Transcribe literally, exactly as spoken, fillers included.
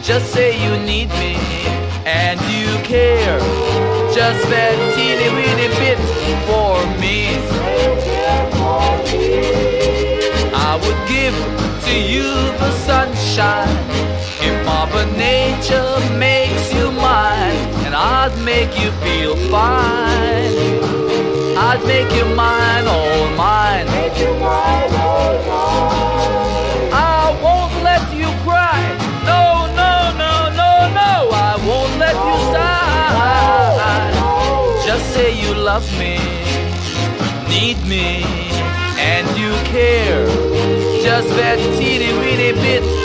Just say you need me and you care. Just that teeny weeny bit for me. I would give to you the sunshine if Mother Nature makes you mine, and I'd make you feel fine. I'd make you mine, all mine. I won't let you cry. No, no, no, no, no. I won't let you sigh. Just say you love me, need me, and you care. Just that teeny weeny bit